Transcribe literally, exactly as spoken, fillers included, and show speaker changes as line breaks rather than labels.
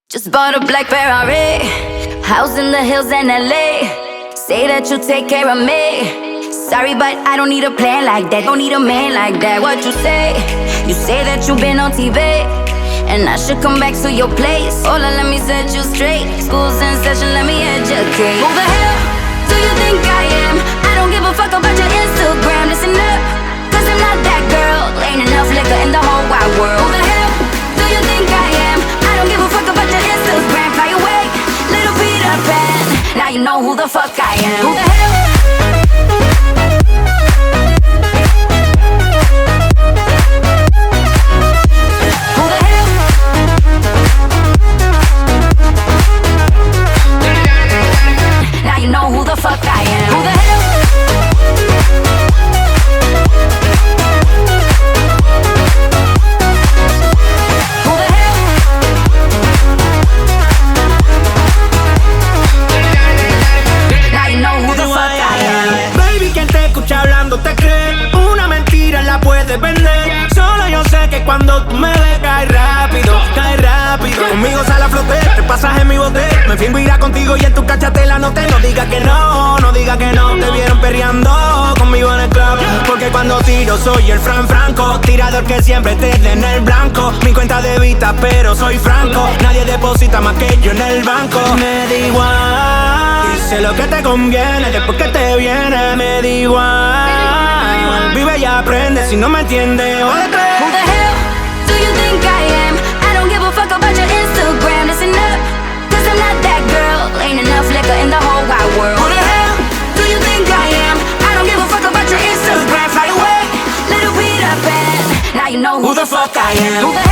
Just bought a black Ferrari, house in the hills in L A. Say that you'll take care of me. Sorry, but I don't need a plan like that. Don't need a man like that. What you say? You say that you've been on T V, and I should come back to your place. Hola, let me set you straight. School's in session, let me educate. Who the hell do you think I am? I don't give a fuck about your Instagram. Listen up, cause I'm not that girl. Ain't enough liquor in the whole wide world. Who the hell do you think I am? I don't give a fuck about your Instagram. Fly away, little Peter Pan. Now you know who the fuck I am. Who the hell? Who the fuck I am? Who the hell? Who the hell? Now you know who the fuck I am.
Baby, quien te escucha hablando te cree. Una mentira la puedes vender. Solo yo sé que cuando tú me ves cae rápido, cae rápido. Conmigo sale a flote, te pasas en mi bote. Me fingo irá contigo y en tu cachatela no te. No digas que no, no digas que no. Te vieron perreando conmigo en el club. Porque cuando tiro soy el Fran Franco, tirador que siempre te dé en el blanco. Mi cuenta de vista pero soy franco. Nadie deposita más que yo en el banco. Me da igual, hice lo que te conviene. Después que te viene me da igual. Vive y aprende, si no me entiendes o de creer.
Who the hell do you think I am? I don't give a fuck about your Instagram. Listen up, cause I'm not that girl. Ain't enough liquor in the whole wide world. Who the hell do you think I am? I don't give a fuck about your Instagram. Fly away, little Peter Pan. Now you know who,
Who the fuck I am?
Who the